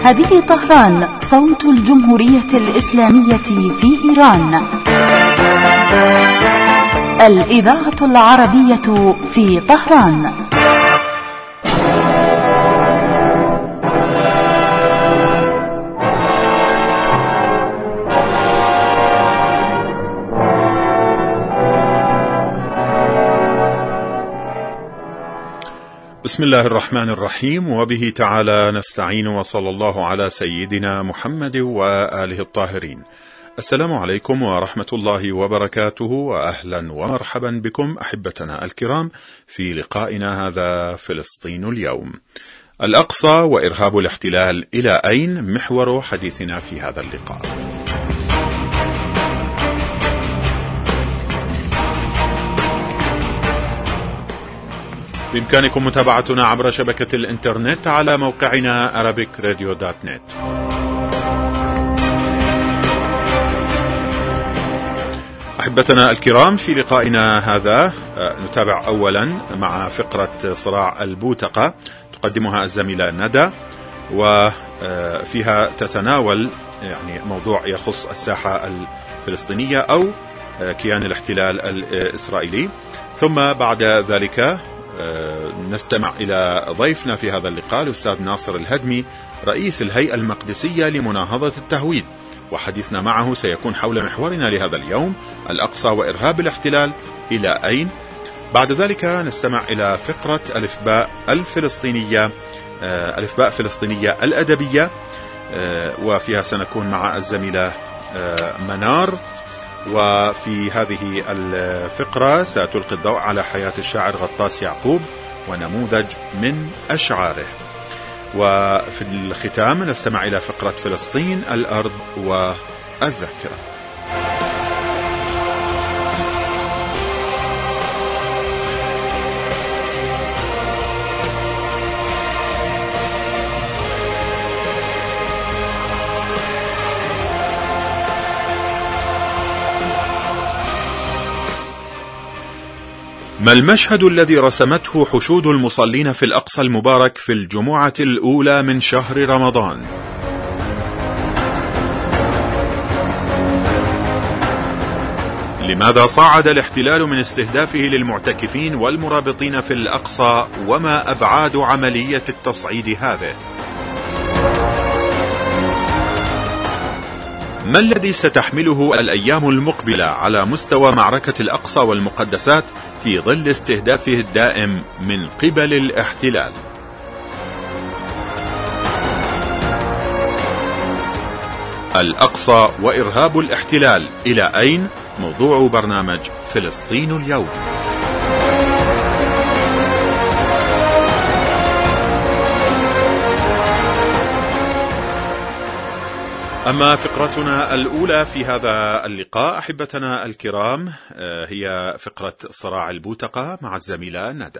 هذه طهران، صوت الجمهورية الإسلامية في إيران. الإذاعة العربية في طهران. بسم الله الرحمن الرحيم، وبه تعالى نستعين، وصلى الله على سيدنا محمد وآله الطاهرين. السلام عليكم ورحمة الله وبركاته، وأهلا ومرحبا بكم أحبتنا الكرام في لقائنا هذا فلسطين اليوم. الأقصى وإرهاب الاحتلال إلى أين؟ محور حديثنا في هذا اللقاء. بإمكانكم متابعتنا عبر شبكة الإنترنت على موقعنا arabicradio.net. أحبتنا الكرام، في لقائنا هذا نتابع أولا مع فقرة صراع البوتقة تقدمها الزميلة ندى، وفيها تتناول موضوع يخص الساحة الفلسطينية أو كيان الاحتلال الإسرائيلي. ثم بعد ذلك نستمع إلى ضيفنا في هذا اللقاء الأستاذ ناصر الهدمي، رئيس الهيئة المقدسية لمناهضة التهويد، وحديثنا معه سيكون حول محورنا لهذا اليوم: الأقصى وإرهاب الاحتلال إلى أين؟ بعد ذلك نستمع إلى فقرة ألفباء الفلسطينية، ألفباء فلسطينية الأدبية، وفيها سنكون مع الزميلة منار. وفي هذه الفقرة ستلقي الضوء على حياة الشاعر غطاس يعقوب ونموذج من أشعاره. وفي الختام نستمع إلى فقرة فلسطين، الأرض والذاكرة. ما المشهد الذي رسمته حشود المصلين في الأقصى المبارك في الجمعة الأولى من شهر رمضان؟ لماذا صعد الاحتلال من استهدافه للمعتكفين والمرابطين في الأقصى؟ وما أبعاد عملية التصعيد هذه؟ ما الذي ستحمله الأيام المقبلة على مستوى معركة الأقصى والمقدسات في ظل استهدافه الدائم من قبل الاحتلال؟ الأقصى وإرهاب الاحتلال إلى أين؟ موضوع برنامج فلسطين اليوم. أما فقرتنا الأولى في هذا اللقاء أحبتنا الكرام هي فقرة صراع البوتقة مع الزميلة ندى.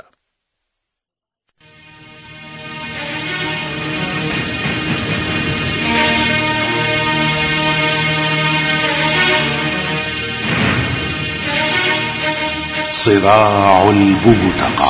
صراع البوتقة.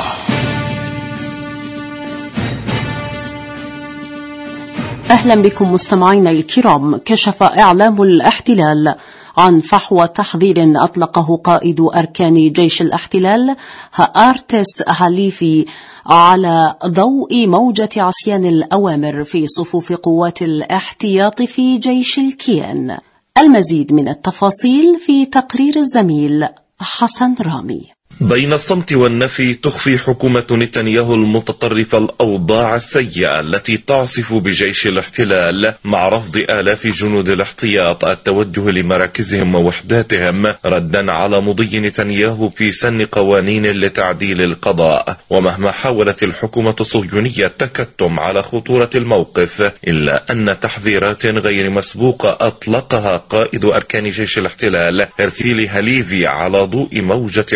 أهلا بكم مستمعينا الكرام. كشف إعلام الاحتلال عن فحوى تحذير أطلقه قائد أركان جيش الاحتلال هآرتس هاليفي على ضوء موجة عصيان الأوامر في صفوف قوات الاحتياط في جيش الكيان. المزيد من التفاصيل في تقرير الزميل حسن رامي. بين الصمت والنفي تخفي حكومة نتنياهو المتطرفة الأوضاع السيئة التي تعصف بجيش الاحتلال، مع رفض آلاف جنود الاحتياط التوجه لمراكزهم ووحداتهم ردا على مضي نتنياهو في سن قوانين لتعديل القضاء. ومهما حاولت الحكومة الصهيونية التكتم على خطورة الموقف، إلا أن تحذيرات غير مسبوقة أطلقها قائد أركان جيش الاحتلال إرسيلي هاليفي على ضوء موجة عصيان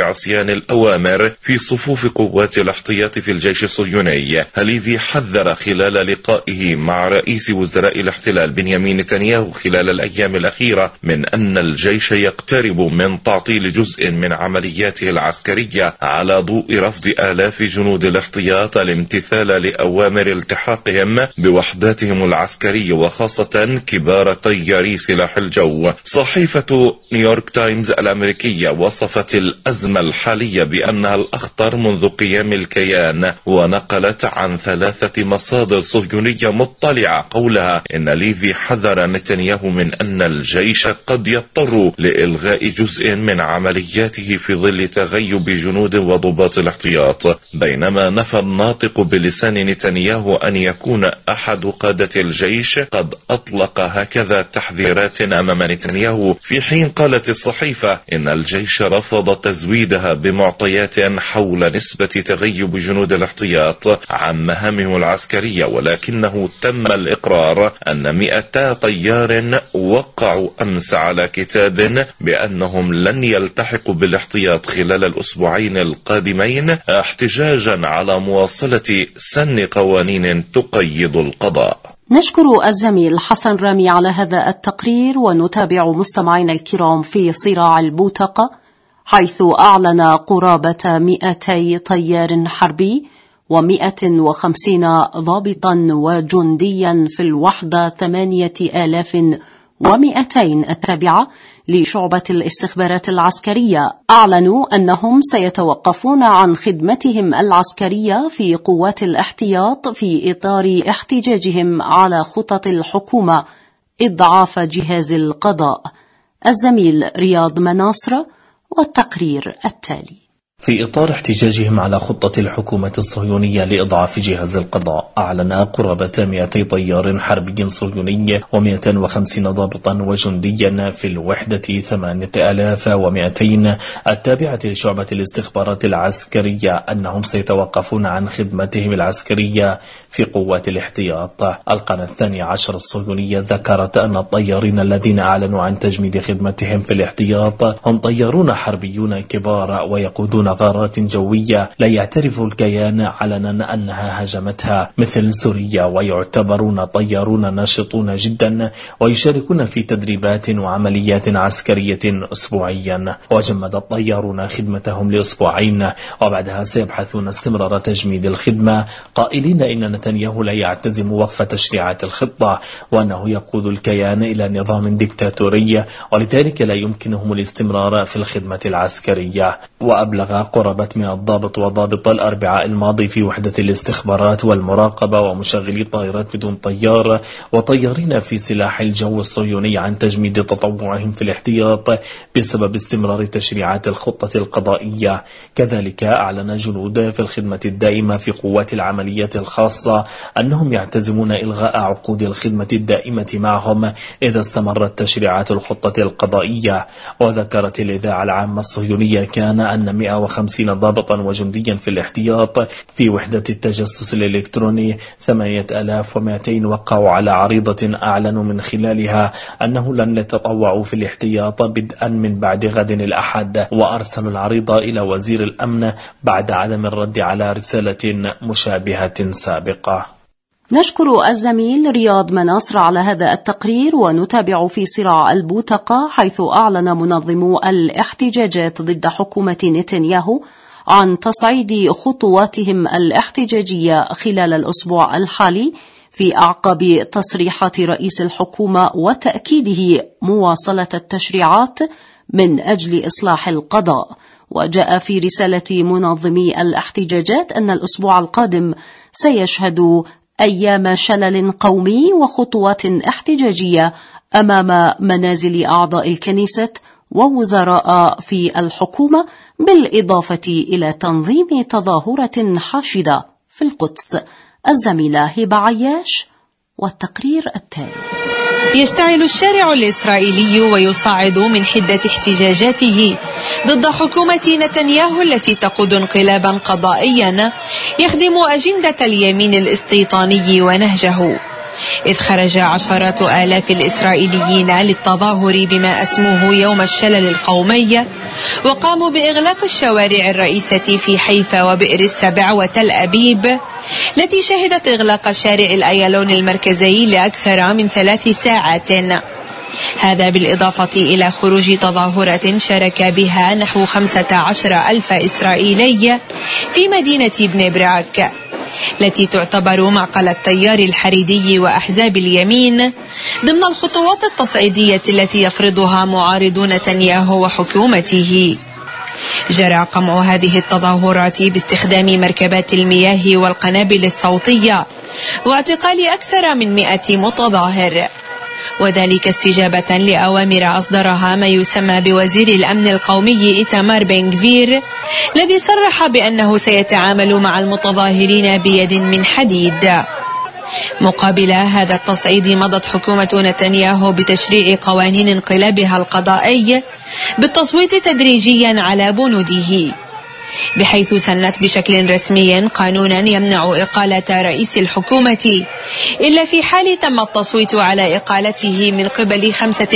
عن الأوامر في صفوف قوات الاحتياط في الجيش الصهيوني. هاليفي حذر خلال لقائه مع رئيس وزراء الاحتلال بنيامين نتنياهو خلال الأيام الأخيرة من أن الجيش يقترب من تعطيل جزء من عملياته العسكرية على ضوء رفض آلاف جنود الاحتياط الامتثال لأوامر التحاقهم بوحداتهم العسكرية وخاصة كبار طياري سلاح الجو. صحيفة نيويورك تايمز الأمريكية وصفت الأزمة الحالية بأنها الأخطر منذ قيام الكيان، ونقلت عن 3 مصادر صهيونية مطلعة قولها إن ليفي حذر نتنياهو من أن الجيش قد يضطر لإلغاء جزء من عملياته في ظل تغيب جنود وضباط الاحتياط، بينما نفى الناطق بلسان نتنياهو أن يكون أحد قادة الجيش قد أطلق هكذا تحذيرات أمام نتنياهو، في حين قالت الصحيفة إن الجيش رفض تزويدها بمعطيات حول نسبة تغيب جنود الاحتياط عن مهامهم العسكرية، ولكنه تم الإقرار أن 200 طيار وقعوا أمس على كتاب بأنهم لن يلتحقوا بالاحتياط خلال الأسبوعين القادمين احتجاجا على مواصلة سن قوانين تقيد القضاء. نشكر الزميل حسن رامي على هذا التقرير، ونتابع مستمعينا الكرام في صراع البوتقة، حيث أعلن قرابة 200 طيار حربي و150 ضابطا وجنديا في الوحدة 8200 التابعة لشعبة الاستخبارات العسكرية، أعلنوا أنهم سيتوقفون عن خدمتهم العسكرية في قوات الاحتياط في إطار احتجاجهم على خطط الحكومة إضعاف جهاز القضاء. الزميل رياض مناصر والتقرير التالي. في إطار احتجاجهم على خطة الحكومة الصهيونية لإضعاف جهاز القضاء، أعلن قرابة 200 طيار حربي صهيوني و150 ضابطا وجنديا في الوحدة 8200 التابعة لشعبة الاستخبارات العسكرية أنهم سيتوقفون عن خدمتهم العسكرية في قوات الاحتياط. القناة 12 الصهيونية ذكرت أن الطيارين الذين أعلنوا عن تجميد خدمتهم في الاحتياط هم طيارون حربيون كبار ويقودون غارات جوية لا يعترف الكيان علنا أنها هاجمتها مثل سوريا، ويعتبرون طيارون ناشطون جدا ويشاركون في تدريبات وعمليات عسكرية أسبوعيا. وجمد الطيارون خدمتهم لأسبوعين وبعدها سيبحثون استمرار تجميد الخدمة، قائلين إن نتنياهو لا يعتزم وقف تشريعات الخطة وأنه يقود الكيان إلى نظام ديكتاتوري، ولذلك لا يمكنهم الاستمرار في الخدمة العسكرية. وأبلغ قرابة 100 ضابط وضابط الأربعاء الماضي في وحدة الاستخبارات والمراقبة ومشغلي طائرات بدون طيار وطيارين في سلاح الجو الصهيوني عن تجميد تطوعهم في الاحتياط بسبب استمرار تشريعات الخطة القضائية. كذلك أعلن جنود في الخدمة الدائمة في قوات العمليات الخاصة أنهم يعتزمون إلغاء عقود الخدمة الدائمة معهم إذا استمرت تشريعات الخطة القضائية. وذكرت الإذاعة العامة الصهيونية كان أن 150 ضابطا وجنديا في الاحتياط في وحدة التجسس الإلكتروني 8200 وقعوا على عريضة أعلنوا من خلالها أنه لن يتطوعوا في الاحتياط بدءا من بعد غد الأحد، وأرسلوا العريضة إلى وزير الأمن بعد عدم الرد على رسالة مشابهة سابقة. نشكر الزميل رياض مناصر على هذا التقرير، ونتابع في صراع البوتقة، حيث أعلن منظمو الاحتجاجات ضد حكومة نتنياهو عن تصعيد خطواتهم الاحتجاجية خلال الأسبوع الحالي في أعقاب تصريحات رئيس الحكومة وتأكيده مواصلة التشريعات من أجل إصلاح القضاء. وجاء في رسالة منظمي الاحتجاجات أن الأسبوع القادم سيشهد أيام شلل قومي وخطوات احتجاجية أمام منازل أعضاء الكنيسة ووزراء في الحكومة، بالإضافة إلى تنظيم تظاهرة حاشدة في القدس. الزميلة هبة عياش والتقرير التالي. يشتعل الشارع الإسرائيلي ويصعد من حدة احتجاجاته ضد حكومة نتنياهو التي تقود انقلابا قضائيا يخدم أجندة اليمين الاستيطاني ونهجه. إذ خرج عشرات آلاف الإسرائيليين للتظاهر بما أسموه يوم الشلل القومي، وقاموا بإغلاق الشوارع الرئيسة في حيفا وبئر السبع وتل أبيب، التي شهدت إغلاق شارع الأيالون المركزي لأكثر من 3 ساعات. هذا بالإضافة إلى خروج تظاهرة شارك بها نحو 15,000 إسرائيلي في مدينة بني براك، التي تعتبر معقل التيار الحريدي وأحزاب اليمين ضمن الخطوات التصعيدية التي يفرضها معارضو نتنياهو وحكومته. جرى قمع هذه التظاهرات باستخدام مركبات المياه والقنابل الصوتية واعتقال أكثر من 100 متظاهر، وذلك استجابة لأوامر أصدرها ما يسمى بوزير الأمن القومي إيتامار بن غفير، الذي صرح بأنه سيتعامل مع المتظاهرين بيد من حديد. مقابل هذا التصعيد مضت حكومة نتنياهو بتشريع قوانين انقلابها القضائي بالتصويت تدريجيا على بنوده، بحيث سنت بشكل رسمي قانونا يمنع إقالة رئيس الحكومة إلا في حال تم التصويت على إقالته من قبل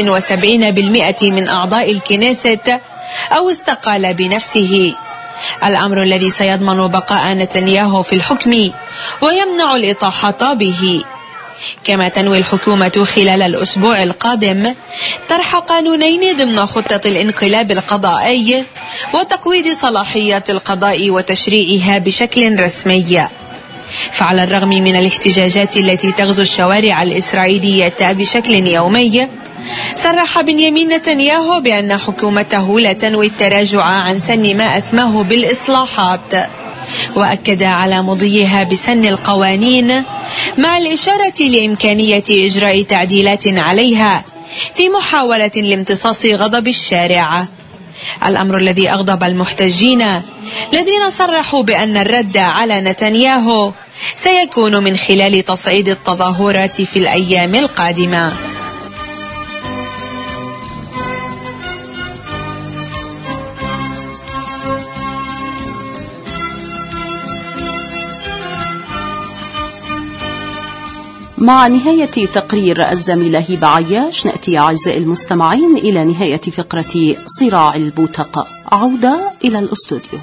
75% من أعضاء الكنيست أو استقال بنفسه، الأمر الذي سيضمن بقاء نتنياهو في الحكم ويمنع الإطاحة به. كما تنوي الحكومة خلال الأسبوع القادم طرح قانونين ضمن خطة الانقلاب القضائي وتقويض صلاحيات القضاء وتشريعها بشكل رسمي. فعلى الرغم من الاحتجاجات التي تغزو الشوارع الإسرائيلية بشكل يومي، صرح بنيامين نتنياهو بأن حكومته لا تنوي التراجع عن سن ما أسماه بالإصلاحات، وأكد على مضيها بسن القوانين مع الإشارة لإمكانية إجراء تعديلات عليها في محاولة لامتصاص غضب الشارع، الأمر الذي أغضب المحتجين الذين صرحوا بأن الرد على نتنياهو سيكون من خلال تصعيد التظاهرات في الأيام القادمة. مع نهاية تقرير الزميلة هبة عياش نأتي أعزائي المستمعين إلى نهاية فقرة صراع البوتقة. عودة إلى الأستوديو.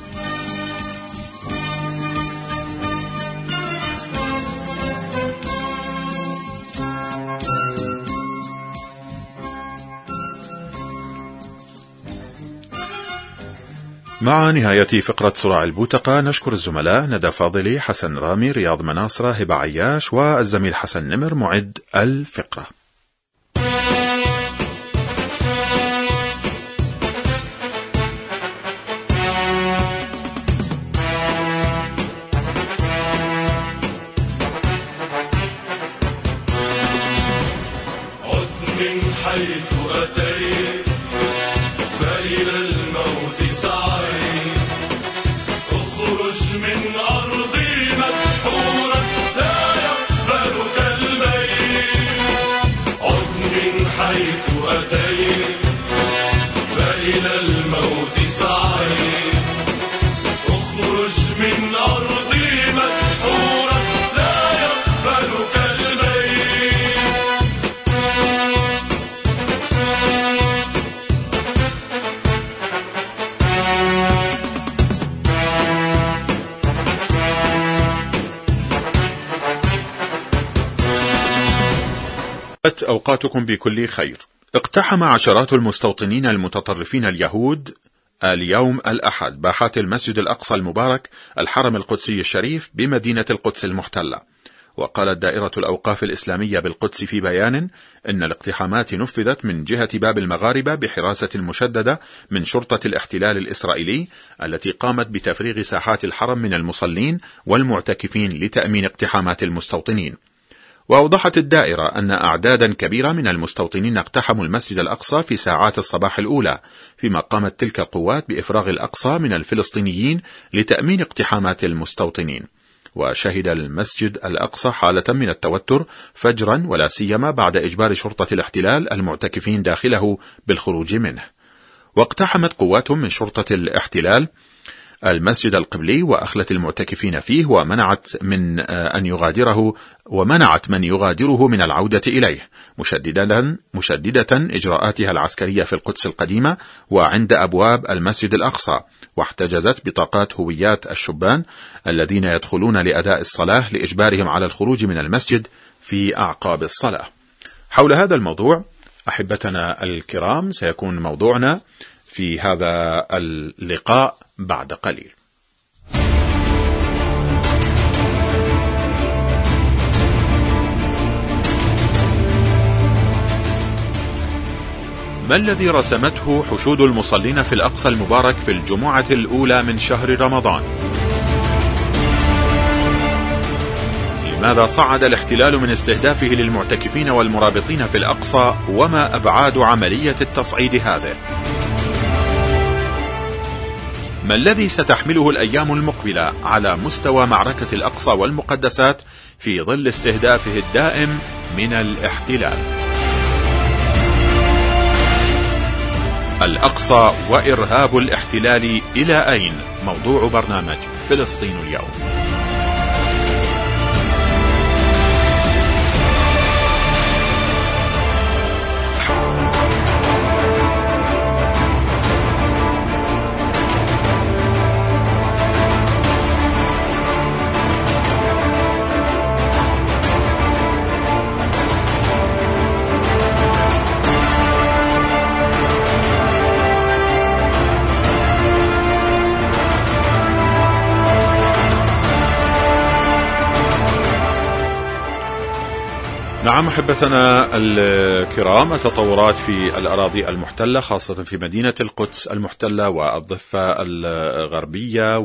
مع نهاية فقرة صراع البوتقة نشكر الزملاء ندى فاضلي، حسن رامي، رياض مناصرة، هبة عياش والزميل حسن نمر معد الفقرة. عد من حيث أتيت فإلى الموت سعيت، اخرج من أرضي مسحورا لا يقبلك الميت. عد من حيث أتيت فإلى الموت سعيت، اخرج من أرضي مسحورا لا يقبلك الميت. أوقاتكم بكل خير. اقتحم عشرات المستوطنين المتطرفين اليهود اليوم الأحد باحات المسجد الأقصى المبارك الحرم القدسي الشريف بمدينة القدس المحتلة. وقالت دائرة الأوقاف الإسلامية بالقدس في بيان إن الاقتحامات نفذت من جهة باب المغاربة بحراسة مشددة من شرطة الاحتلال الإسرائيلي التي قامت بتفريغ ساحات الحرم من المصلين والمعتكفين لتأمين اقتحامات المستوطنين. وأوضحت الدائرة أن أعدادا كبيرة من المستوطنين اقتحموا المسجد الأقصى في ساعات الصباح الأولى، فيما قامت تلك القوات بإفراغ الأقصى من الفلسطينيين لتأمين اقتحامات المستوطنين. وشهد المسجد الأقصى حالة من التوتر فجرا، ولا سيما بعد إجبار شرطة الاحتلال المعتكفين داخله بالخروج منه. واقتحمت قوات من شرطة الاحتلال المسجد القبلي وأخلت المعتكفين فيه ومنعت من يغادره من العودة إليه، مشددة إجراءاتها العسكرية في القدس القديمة وعند أبواب المسجد الأقصى، واحتجزت بطاقات هويات الشبان الذين يدخلون لأداء الصلاة لإجبارهم على الخروج من المسجد في أعقاب الصلاة. حول هذا الموضوع أحبتنا الكرام سيكون موضوعنا في هذا اللقاء بعد قليل. ما الذي رسمته حشود المصلين في الأقصى المبارك في الجمعة الأولى من شهر رمضان؟ لماذا صعد الاحتلال من استهدافه للمعتكفين والمرابطين في الأقصى، وما أبعاد عملية التصعيد هذه؟ ما الذي ستحمله الأيام المقبلة على مستوى معركة الأقصى والمقدسات في ظل استهدافه الدائم من الاحتلال؟ الأقصى وإرهاب الاحتلال إلى أين؟ موضوع برنامج فلسطين اليوم. نعم أحبتنا الكرام، التطورات في الأراضي المحتلة خاصة في مدينة القدس المحتلة والضفة الغربية،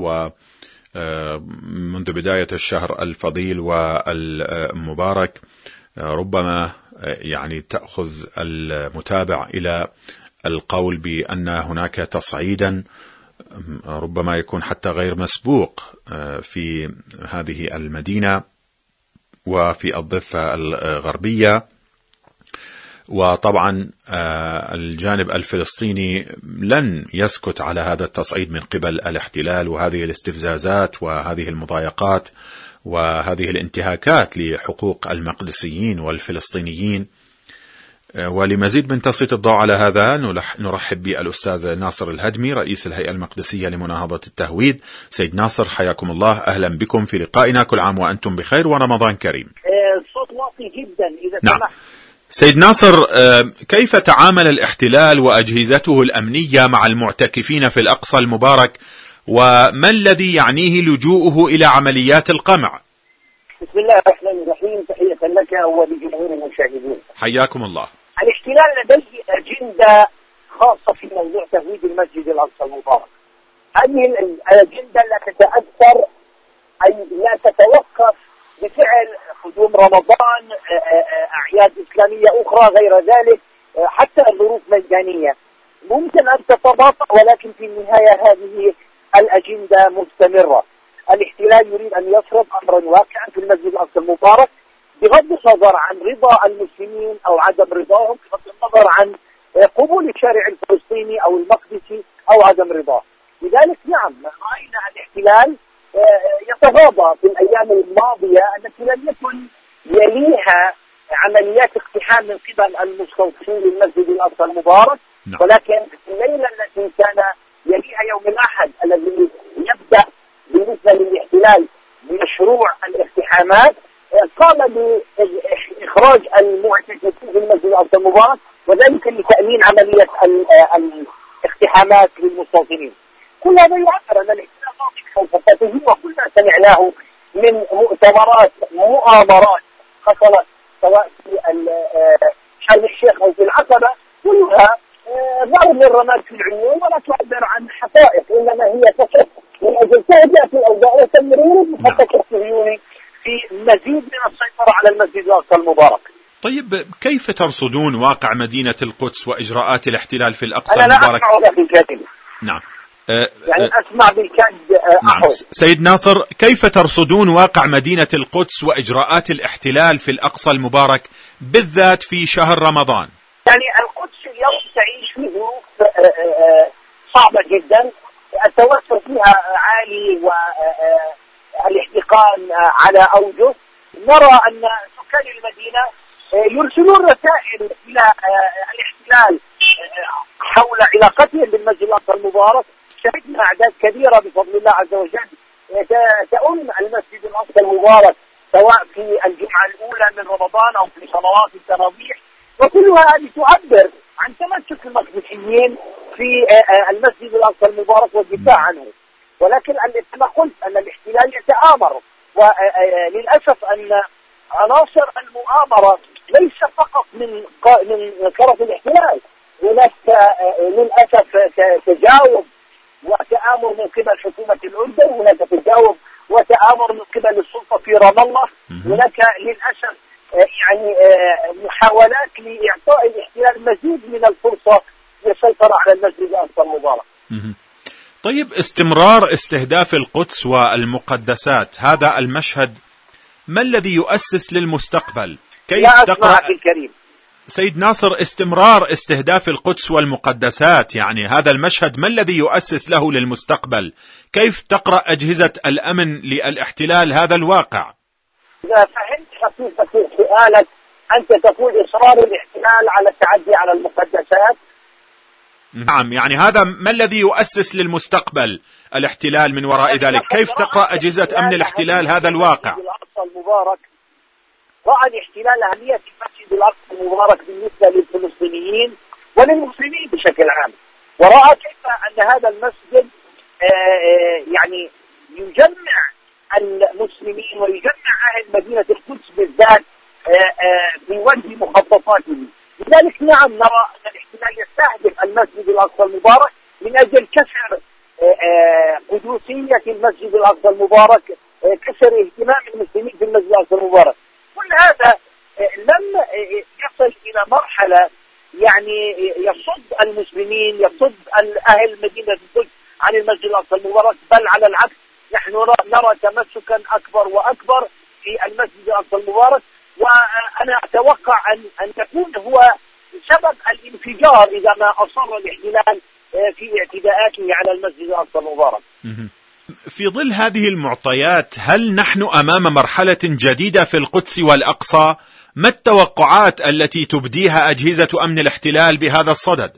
ومنذ بداية الشهر الفضيل والمبارك ربما تأخذ المتابع إلى القول بأن هناك تصعيدا ربما يكون حتى غير مسبوق في هذه المدينة وفي الضفة الغربية. وطبعا الجانب الفلسطيني لن يسكت على هذا التصعيد من قبل الاحتلال، وهذه الاستفزازات وهذه المضايقات وهذه الانتهاكات لحقوق المقدسيين والفلسطينيين. ولمزيد من تسليط الضوء على هذا نرحب بالأستاذ ناصر الهدمي رئيس الهيئة المقدسية لمناهضة التهويد. سيد ناصر حياكم الله، أهلا بكم في لقائنا، كل عام وأنتم بخير ورمضان كريم. الصوت واطي جدا إذا نعم. سيد ناصر، كيف تعامل الاحتلال وأجهزته الأمنية مع المعتكفين في الأقصى المبارك، وما الذي يعنيه لجوءه إلى عمليات القمع؟ بسم الله الرحمن الرحيم، تحية لك ولجمهور المشاهدين. حياكم الله. الاحتلال لديه أجندة خاصة في موضوع تهويد المسجد الأقصى المبارك. هذه الأجندة لا تتأثر أي لا تتوقف بفعل قدوم رمضان، أعياد إسلامية أخرى غير ذلك، حتى الظروف ميدانية ممكن أن تتباطأ، ولكن في النهاية هذه الأجندة مستمرة. الاحتلال يريد أن يفرض أمرا واقعا في المسجد الأقصى المبارك بغض النظر عن رضا المسلمين أو عدم رضاهم، بغض النظر عن قبول الشارع الفلسطيني أو المقدسي أو عدم رضاه. لذلك نعم رأينا الاحتلال يتغاضى في الأيام الماضية التي لم يكن يليها عمليات اقتحام من قبل المستوطنين للمسجد الأقصى المبارك، ولكن الليلة التي كان يليها يوم الأحد الذي يبدأ بالنسبة للاحتلال بمشروع الاقتحامات، قام بإخراج المعتكفين في المسجد الأقصى المبارك، وذلك لتأمين عملية الاقتحامات للمستوطنين. كل هذا يعبر أن الاحتلال واضح خلفته، وكل ما سمعناه من مؤامرات حصلت سواء في شرم الشيخ أو في العقبة كلها ضرب للرماد في العيون ولا تعبر عن حقائق، إنما هي تصف من أجل تهدئة الأوضاع وتمرير المخطط الصهيوني في مزيد من السيطرة على المسجد الأقصى المبارك. طيب كيف ترصدون واقع مدينة القدس وإجراءات الاحتلال في الأقصى المبارك؟ أنا لا أسمع ولا بالكاد. نعم. أسمع بالكاد. نعم. سيد ناصر، كيف ترصدون واقع مدينة القدس وإجراءات الاحتلال في الأقصى المبارك بالذات في شهر رمضان؟ القدس اليوم تعيش في ظروف صعبة جدا. التوتر فيها عالي والاحتقان على أوجه. نرى أن سكان المدينة يرسلون رسائل إلى الاحتلال حول علاقتهم بالمسجد الأقصى المبارك. شهدنا أعداد كبيرة بفضل الله عز وجل تؤم المسجد الأقصى المبارك سواء في الجمعة الأولى من رمضان أو في صلوات التراويح، وكلها هذه تعبر عن تمسك المقدسيين في المسجد الأقصى المبارك والدفاع عنه. ولكن كما قلت أن الاحتلال يتآمر، وللأسف أن عناصر المؤامرة ليس فقط من طرف الاحتلال، هناك للأسف تجاوب وتآمر من قبل حكومة الأردن، هناك تجاوب وتآمر من قبل السلطة في رام الله، هناك للأسف يعني محاولات لإعطاء الاحتلال مزيد من الفرصة للسيطرة على المسجد الأقصى المبارك. طيب، استمرار استهداف القدس والمقدسات، هذا المشهد ما الذي يؤسس للمستقبل؟ كيف تقرأ الكريم سيد ناصر استمرار استهداف القدس والمقدسات؟ يعني هذا المشهد ما الذي يؤسس له للمستقبل؟ كيف تقرأ أجهزة الأمن للاحتلال هذا الواقع؟ إذا فهمت حقيقة سؤالك، أنت تقول إصرار الاحتلال على التعدي على المقدسات. نعم، يعني هذا ما الذي يؤسس للمستقبل الاحتلال من وراء ذلك؟ كيف تقرأ أجهزة أمن الاحتلال هذا الواقع؟ الأقصى المبارك رأى الاحتلال أهمية المسجد الأقصى المبارك بالنسبة للفلسطينيين وللمسلمين بشكل عام، ورأى كيف أن هذا المسجد يعني يجمع المسلمين ويجمع أهل مدينة القدس بالذات في وجه مخططاته. لذلك نعم نرى أن الاحتلال يستهدف المسجد الأقصى المبارك من أجل كسر قدسية المسجد الأقصى المبارك، كسر اهتمام المسلمين في المسجد الأقصى المبارك. كل هذا لم يصل إلى مرحلة يعني يصد المسلمين، يصد أهل مدينة القدس عن المسجد الأقصى المبارك، بل على العكس نحن نرى تمسكا أكبر وأكبر في المسجد الأقصى المبارك. وأنا أتوقع أن يكون هو سبب الانفجار إذا ما أصر الاحتلال في اعتداءاته على المسجد الأقصى المبارك. في ظل هذه المعطيات، هل نحن أمام مرحلة جديدة في القدس والأقصى؟ ما التوقعات التي تبديها أجهزة أمن الاحتلال بهذا الصدد؟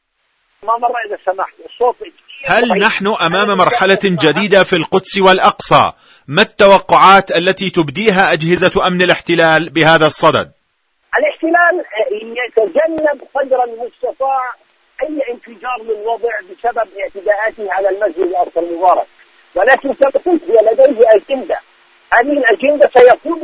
ما مرة إذا سمحت الصوت. هل نحن أمام مرحلة جديدة في القدس والأقصى؟ ما التوقعات التي تبديها أجهزة أمن الاحتلال بهذا الصدد؟ الاحتلال يتجنب قدر المستطاع أي انفجار للوضع بسبب اعتداءاته على المسجد الأقصى المبارك، ولكن كما قلت هي لديه أجندة. هذه الأجندة سيقوم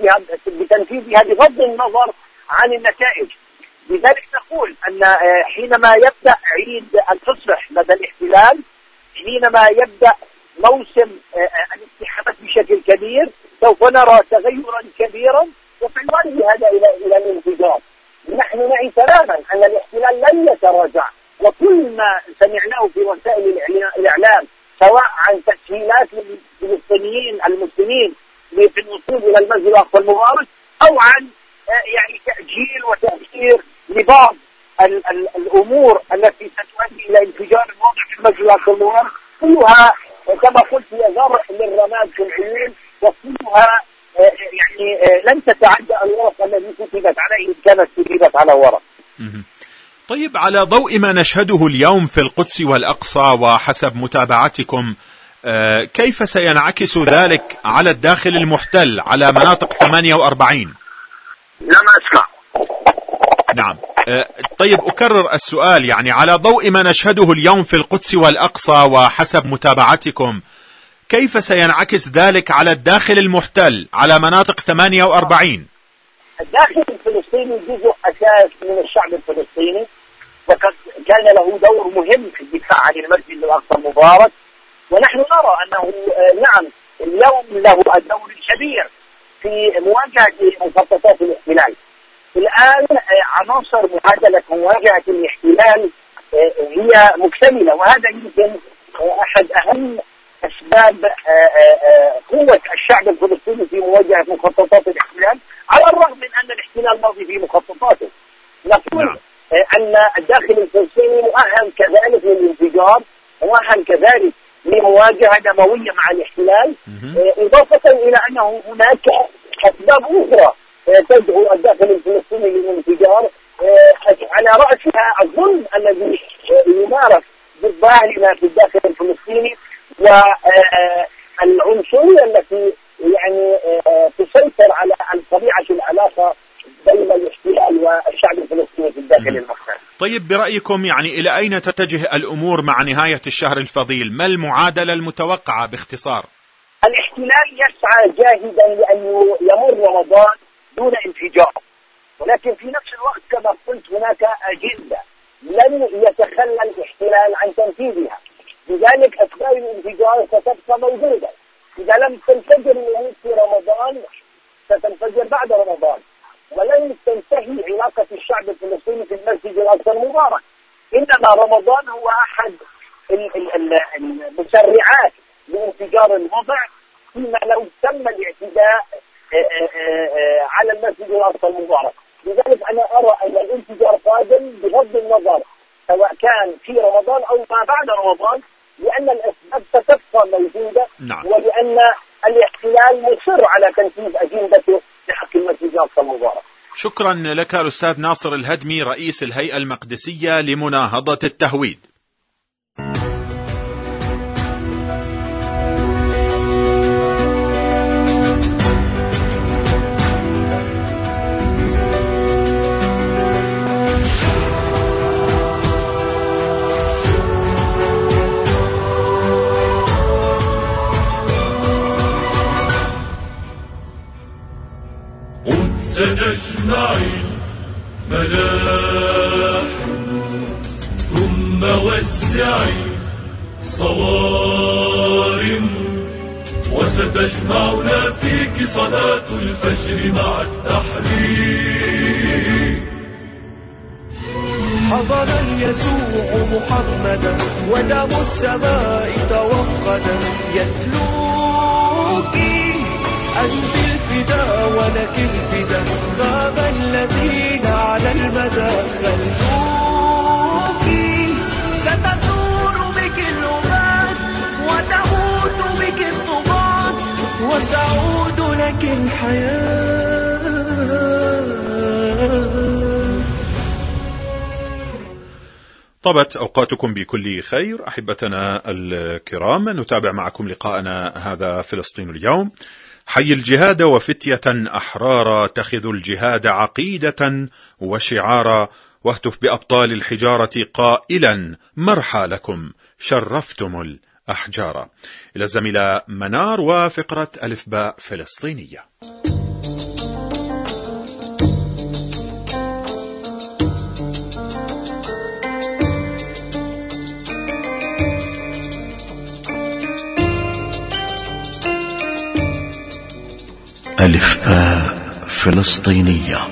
بتنفيذها بغض النظر عن النتائج. لذلك نقول أن حينما يبدأ عيد الفصح لدى الاحتلال، حينما يبدأ موسم الاقتحامات بشكل كبير، سوف نرى تغيرا كبيرا وسيؤدي هذا إلى الانفجار. نحن نعي تماما أن الاحتلال لن يتراجع، وكل ما سمعناه في وسائل الإعلام سواء عن تسهيلات للفلسطينيين المسلمين في الوصول إلى المسجد الأقصى المبارك، أو عن يعني تأجيل وتأخير لبعض الأمور التي ستؤدي إلى انفجار الوضع في المسجد الأقصى المبارك، كلها كما قلت هي زرع للرماد في العيون، وكلها يعني لن تتعدى الورق الذي كتبت عليه إن كانت كتبت على ورق. طيب، على ضوء ما نشهده اليوم في القدس والأقصى وحسب متابعتكم، كيف سينعكس ذلك على الداخل المحتل، على مناطق 48؟ لم أسمع. نعم. طيب، أكرر السؤال، يعني على ضوء ما نشهده اليوم في القدس والأقصى وحسب متابعتكم، كيف سينعكس ذلك على الداخل المحتل، على مناطق 48؟ الداخل الفلسطيني جزء أساس من الشعب الفلسطيني، وقد كان له دور مهم في الدفاع عن المسجد الأقصى المبارك، ونحن نرى أنه نعم اليوم له دور كبير في مواجهة مخططات الاحتلال. الآن عناصر معادلة مواجهة الاحتلال هي مكتملة، وهذا يمكن أحد أهم أسباب قوة الشعب الفلسطيني في مواجهة مخططات الاحتلال، على الرغم من أن الاحتلال ماضي في مخططاته. نقول أن الداخل الفلسطيني مؤهل كذلك للانفجار، سواء كذلك لمواجهة دموية مع الاحتلال، إضافة إلى أنه هناك أسباب أخرى تدعو الداخل الفلسطيني للانفجار، على رأسها الظلم الذي يمارس ضد أهلنا في الداخل الفلسطيني، والعنصرية التي يعني تسيطر على طبيعة العلاقة بين الاحتلال والشعب الفلسطيني في الداخل المختلف. طيب، برأيكم يعني إلى أين تتجه الأمور مع نهاية الشهر الفضيل؟ ما المعادلة المتوقعة باختصار؟ الاحتلال يسعى جاهدا لأن يمر رمضان دون انفجار، ولكن في نفس الوقت كما قلت هناك أجندة لن يتخلى الاحتلال عن تنفيذها، لذلك أسباب الانفجار ستبقى موجودة. إذا لم تنفجر الأمور في رمضان ستنفجر بعد رمضان، ولن تنتهي علاقة الشعب الفلسطيني في المسجد الأقصى المبارك. إنما رمضان هو أحد المسرعات لانفجار الوضع، فيما لو تم الاعتداء على المسجد الأقصى المبارك. لذلك أنا أرى أن الانفجار قادم بغض النظر سواء كان في رمضان أو ما بعد رمضان، لأن الأسباب ستبقى موجودة. نعم. ولأن الاحتلال مصر على تنفيذ أجندته لحق المسجد الأقصى المبارك. شكرا لك الأستاذ ناصر الهدمي، رئيس الهيئة المقدسية لمناهضة التهويد. سنجمعين ملاح ثم وسعي صوارم، وستجمعنا فيك صلاة الفجر مع التحرير. حضر يسوع محمدا ودم السماء توقدا، يتلوك أنت الفدا ولك الفدا، غاب الذين على المدى خلوك. ستثور بك الأمات وتموت بك الطغاة، وتعود لك الحياة. طبت أوقاتكم بكل خير أحبتنا الكرام، نتابع معكم لقاءنا هذا فلسطين اليوم. حي الجهاد وفتية أحرارا، اتخذوا الجهاد عقيدة وشعارا، واهتف بأبطال الحجارة قائلا مرحى لكم شرفتم الأحجار. إلى الزميلة منار وفقرة ألف باء فلسطينية. ألف باء فلسطينية.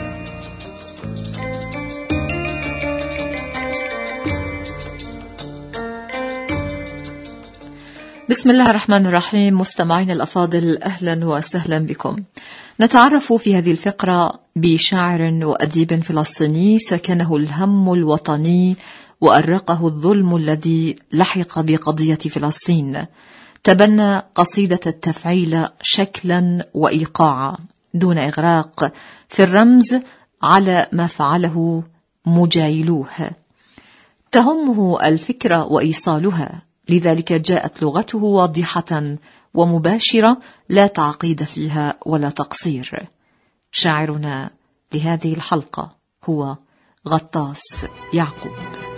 بسم الله الرحمن الرحيم. مستمعينا الأفاضل، أهلا وسهلا بكم. نتعرف في هذه الفقرة بشاعر وأديب فلسطيني سكنه الهم الوطني وأرقه الظلم الذي لحق بقضية فلسطين. تبنى قصيدة التفعيل شكلا وإيقاعا دون إغراق في الرمز على ما فعله مجايلوه. تهمه الفكرة وإيصالها، لذلك جاءت لغته واضحة ومباشرة، لا تعقيد فيها ولا تقصير. شاعرنا لهذه الحلقة هو غطاس يعقوب.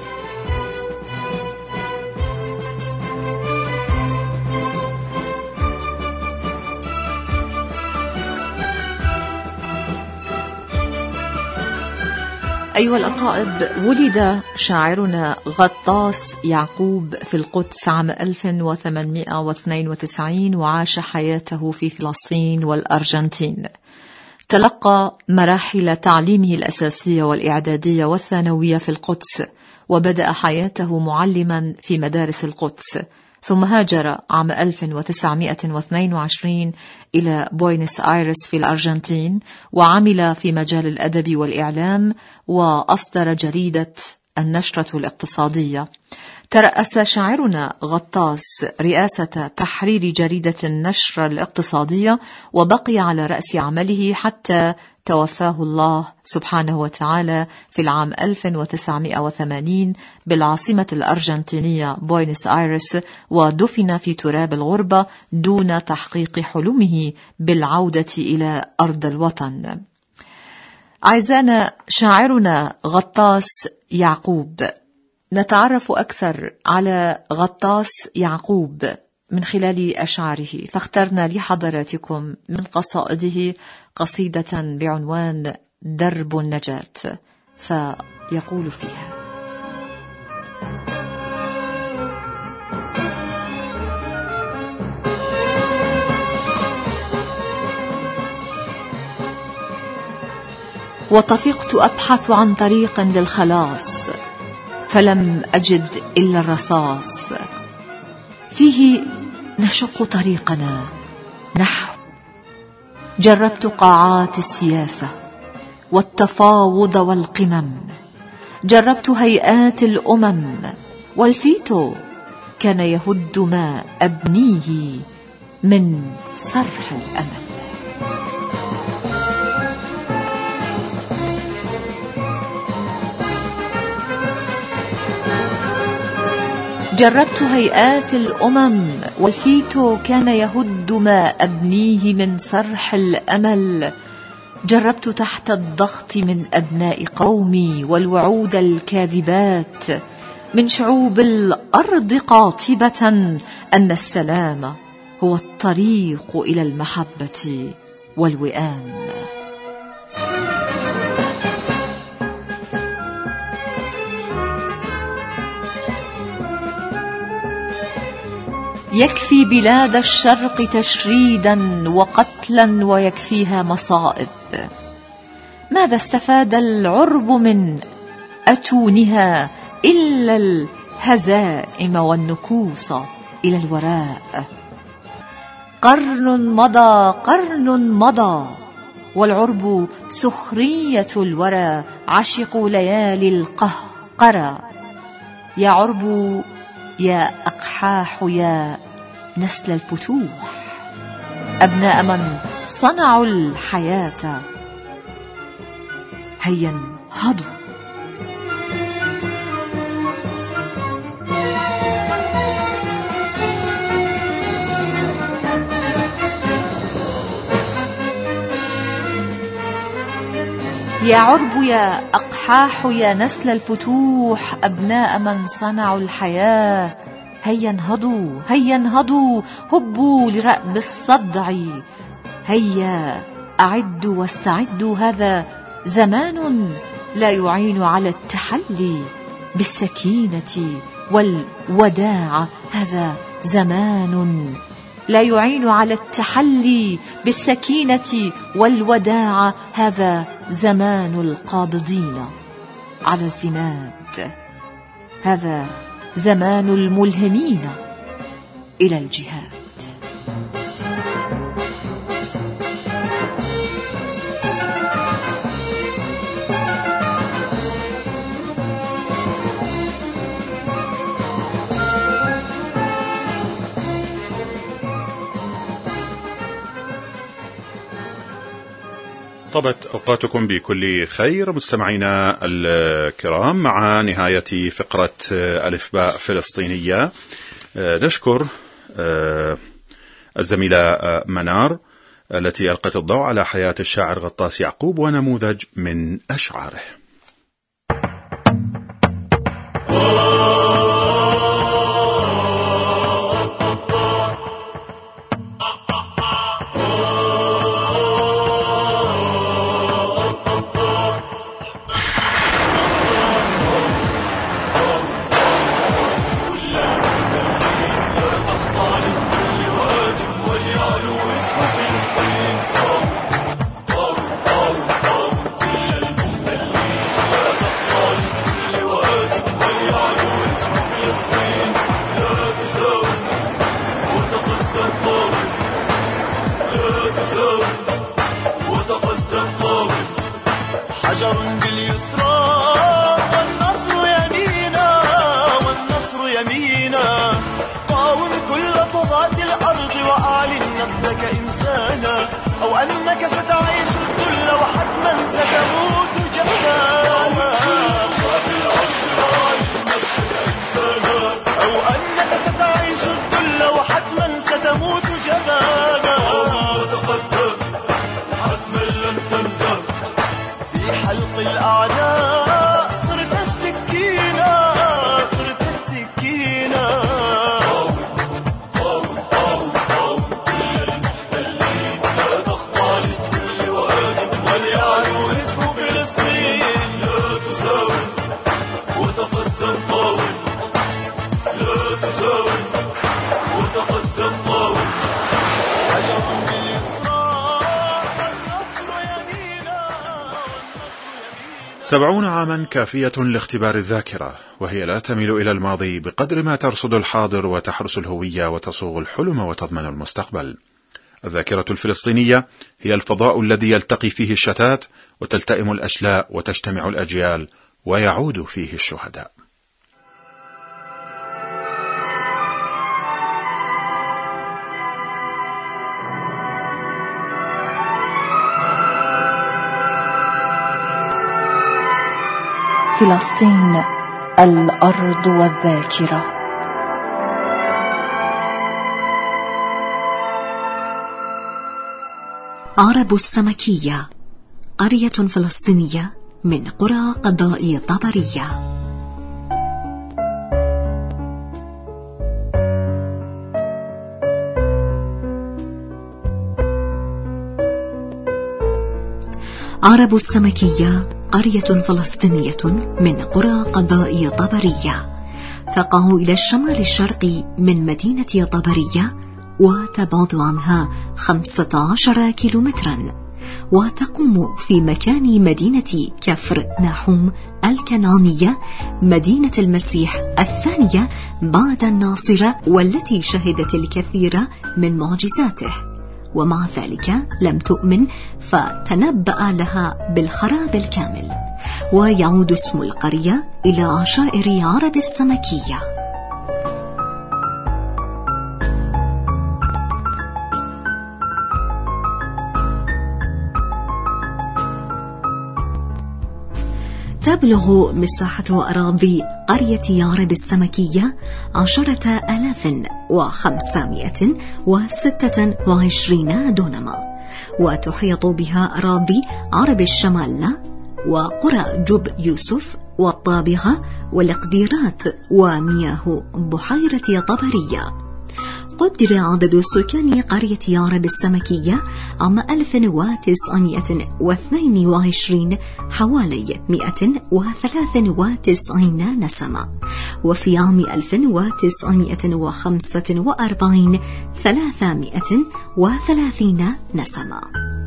أيها الأطائب، ولد شاعرنا غطاس يعقوب في القدس عام 1892 وعاش حياته في فلسطين والأرجنتين. تلقى مراحل تعليمه الأساسية والإعدادية والثانوية في القدس، وبدأ حياته معلما في مدارس القدس، ثم هاجر عام 1922 إلى بوينس آيرس في الأرجنتين، وعمل في مجال الأدب والإعلام، وأصدر جريدة النشرة الاقتصادية. ترأس شاعرنا غطاس رئاسة تحرير جريدة النشرة الاقتصادية، وبقي على رأس عمله حتى توفاه الله سبحانه وتعالى في العام 1980 بالعاصمة الأرجنتينية بوينس آيرس، ودفن في تراب الغربة دون تحقيق حلمه بالعودة إلى أرض الوطن. أعزائنا، شاعرنا غطاس يعقوب. نتعرف أكثر على غطاس يعقوب من خلال أشعاره، فاخترنا لحضراتكم من قصائده قصيدة بعنوان درب النجاة، فيقول فيها: وطفقت أبحث عن طريق للخلاص، فلم أجد إلا الرصاص، فيه نشق طريقنا نحو. جربت قاعات السياسة والتفاوض والقمم، جربت هيئات الأمم، والفيتو كان يهد ما أبنيه من صرح الأمل. جربت هيئات الأمم، والفيتو كان يهد ما أبنيه من صرح الأمل. جربت تحت الضغط من أبناء قومي والوعود الكاذبات من شعوب الأرض قاطبة أن السلام هو الطريق إلى المحبة والوئام. يكفي بلاد الشرق تشريدا وقتلا ويكفيها مصائب. ماذا استفاد العرب من أتونها إلا الهزائم والنكوص إلى الوراء؟ قرن مضى قرن مضى والعرب سخرية الورى، عشقوا ليالي القهقرى. يا عرب يا أقحاح يا نسل الفتوح، أبناء من صنعوا الحياة، هيا انهضوا. يا عرب يا أقحاح يا نسل الفتوح، أبناء من صنعوا الحياة، هيا انهضوا هيا انهضوا، هبوا لرأب الصدع، هيا أعدوا واستعدوا. هذا زمان لا يعين على التحلي بالسكينة والوداع، هذا زمان لا يعين على التحلي بالسكينة والوداع، هذا زمان القابضين على الزناد، هذا زمان الملهمين إلى الجهاد. طبت أوقاتكم بكل خير مستمعينا الكرام. مع نهاية فقرة ألف باء فلسطينية نشكر الزميلة منار التي ألقت الضوء على حياة الشاعر غطاس يعقوب ونموذج من أشعاره. حجر باليسرى والنصر 70 عاما كافية لاختبار الذاكرة، وهي لا تميل إلى الماضي بقدر ما ترصد الحاضر وتحرس الهوية وتصوغ الحلم وتضمن المستقبل. الذاكرة الفلسطينية هي الفضاء الذي يلتقي فيه الشتات وتلتئم الأشلاء وتجتمع الأجيال ويعود فيه الشهداء. فلسطين، الأرض والذاكرة. عرب السمكية، قرية فلسطينية من قرى قضاء طبرية. عرب السمكية قرية فلسطينية من قرى قضاء طبرية، تقع إلى الشمال الشرقي من مدينة طبرية، وتبعد عنها 15 كيلومترا، وتقوم في مكان مدينة كفر ناحوم الكنعانية، مدينة المسيح الثانية بعد الناصرة، والتي شهدت الكثير من معجزاته، ومع ذلك لم تؤمن فتنبأ لها بالخراب الكامل. ويعود اسم القرية إلى عشائر عرب السمكية. تبلغ مساحة أراضي قرية عرب السمكية 10,526 دونما، وتحيط بها أراضي عرب الشمال وقرى جب يوسف والطابغة والقديرات ومياه بحيرة طبرية. قدر عدد سكان قرية عرب السمكية عام 1922 حوالي 193 نسمة، وفي عام 1945 330 نسمة.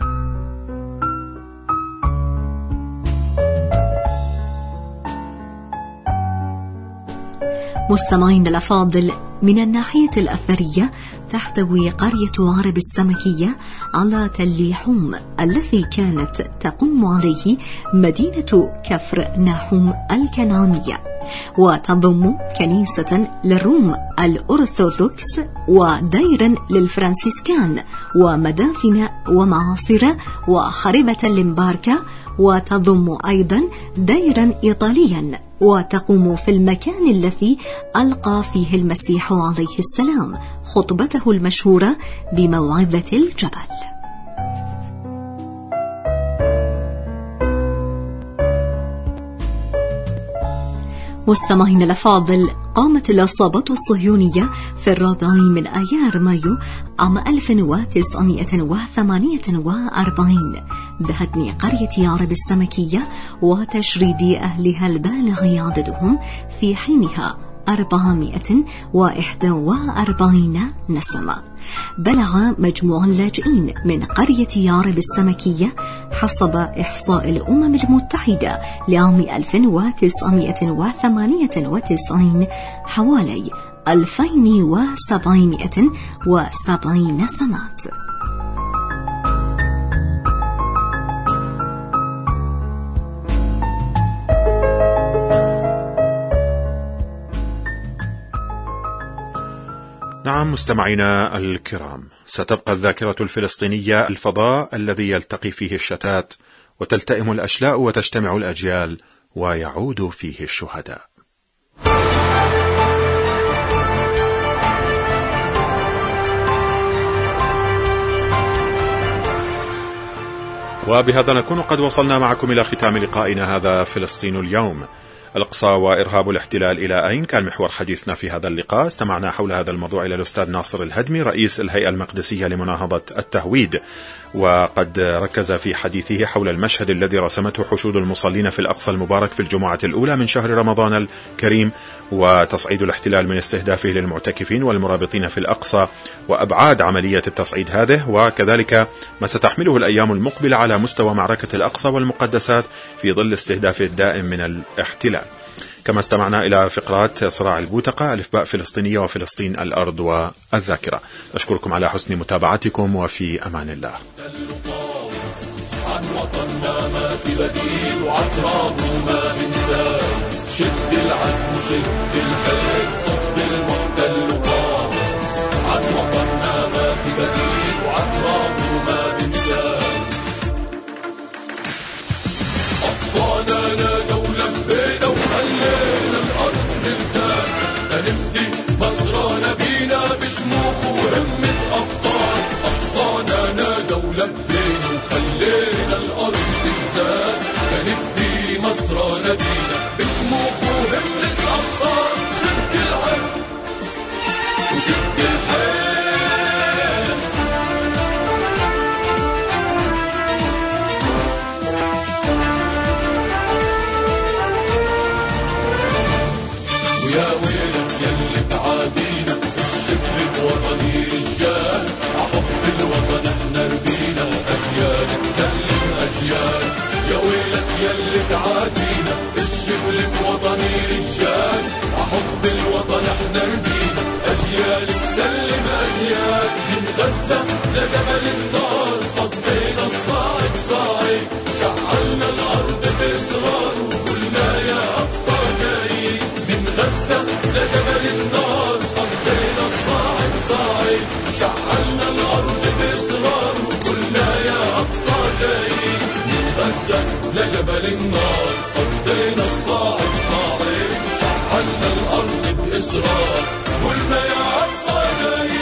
مستمعين الأفاضل، من الناحية الأثرية تحتوي قرية عرب السمكية على تل حوم الذي كانت تقوم عليه مدينة كفر ناحوم الكنعانية، وتضم كنيسة للروم الأرثوذكس وديرا للفرنسيسكان ومدافن ومعاصر وخربة لمباركة، وتضم أيضا ديرا إيطاليا، وتقوم في المكان الذي ألقى فيه المسيح عليه السلام خطبته المشهورة بموعظة الجبل. مستمعين الأفاضل، قامت العصابة الصهيونية في 4 من آيار مايو عام 1948 بهدم قرية عرب السمكية وتشريد أهلها البالغ عددهم في حينها 441 نسمة. بلغ مجموع اللاجئين من قرية عرب السمكية حسب إحصاء الأمم المتحدة لعام 1998 حوالي 2770 نسمات. نعم مستمعينا الكرام، ستبقى الذاكرة الفلسطينية الفضاء الذي يلتقي فيه الشتات وتلتئم الأشلاء وتجتمع الأجيال ويعود فيه الشهداء. وبهذا نكون قد وصلنا معكم إلى ختام لقائنا هذا فلسطين اليوم. الأقصى وإرهاب الاحتلال إلى أين؟ كان محور حديثنا في هذا اللقاء. استمعنا حول هذا الموضوع إلى الأستاذ ناصر الهدمي رئيس الهيئة المقدسية لمناهضة التهويد، وقد ركز في حديثه حول المشهد الذي رسمته حشود المصلين في الأقصى المبارك في الجمعة الأولى من شهر رمضان الكريم، وتصعيد الاحتلال من استهدافه للمعتكفين والمرابطين في الأقصى، وأبعاد عملية التصعيد هذه، وكذلك ما ستحمله الأيام المقبلة على مستوى معركة الأقصى والمقدسات في ظل استهدافه الدائم من الاحتلال. كما استمعنا إلى فقرات صراع البوتقة، ألفباء فلسطينية وفلسطين الأرض والذاكرة. أشكركم على حسن متابعتكم، وفي أمان الله. عن وطننا ما في بديل، وعن ترابه ما بنساه. شد العزم شد الحيل، صد المحتل وقام. عن وطننا ما في بديل، وعن ترابه ما بنساه. أقصانا نادى ولبينا وخلينا الأرض زلزال. نفدي مصرنا بينا بشموخ وهمة أبطال. أقصانا نادى ولبينا وخلينا الأرض زلزال. نفدي مصرنا بينا بشموخ وهمة أبطال. شد العزم وشد الحيل. ويا ويلك يلي تعادينا، الشبل بوطني رجال. عحب الوطن احنا ربينا، أجيال تسلم أجيال. يا ويلك يلي تعادينا، الشبل بوطني رجال. عحب الوطن احنا ربينا، أجيال تسلم أجيال. من غزة لجبل النار صدينا الصاعد صاعد. شعلنا الأرض بإصرار وقلنا يا أقصى جاي. من غزة لجبل النار صدينا الصاعد صاعد. شعلنا الأرض بإصرار وقلنا يا أقصى جاي. من غزة لجبل النار صدينا الصاعد صاعد. شعلنا الأرض بإصرار قلنا يا أقصى جاي.